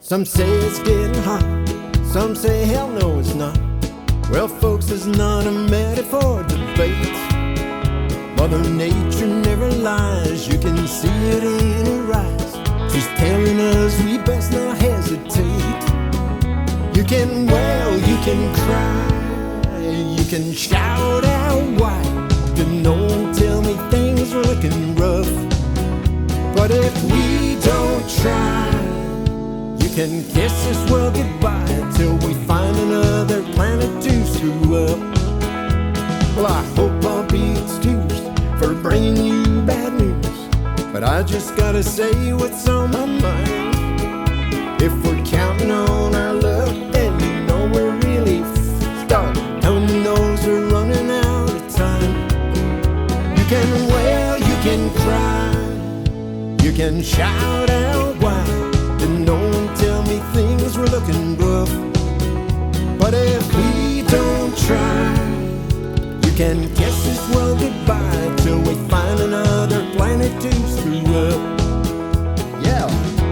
Some say it's getting hot, some say hell no it's not. Well folks, there's not a matter for debate. Mother Nature never lies, you can see it in her eyes. She's telling us we best not hesitate. You can wail, you can cry, you can shout out why. Did no one tell me things were looking rough? But if we don't try, you can kiss this world goodbye till we find another planet to screw up. Well, I hope I'll be excused for bringing you bad news, but I just gotta say what's on my mind. If we're counting on our luck, then you know we're really stuck. Heaven knows we're running out of time. You can wail, you can cry, you can shout out why. Did no one tell me things were looking rough? But if we don't try, you can kiss this world goodbye till we find another planet to screw up. Yeah.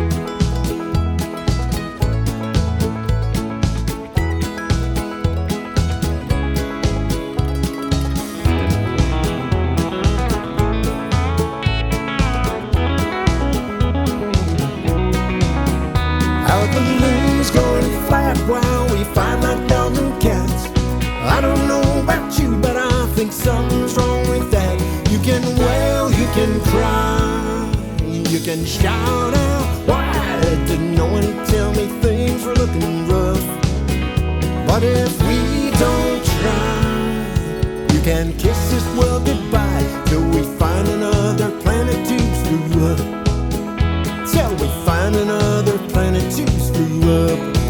Our balloon's going flat while we fight like dogs and cats. I don't know about you, but I think something's wrong with that. You can wail, you can cry, you can shout out why. Did no one tell me things were looking rough? But if we don't try, you can kiss this world goodbye till we find another planet to screw up. Till we find another planet to screw up.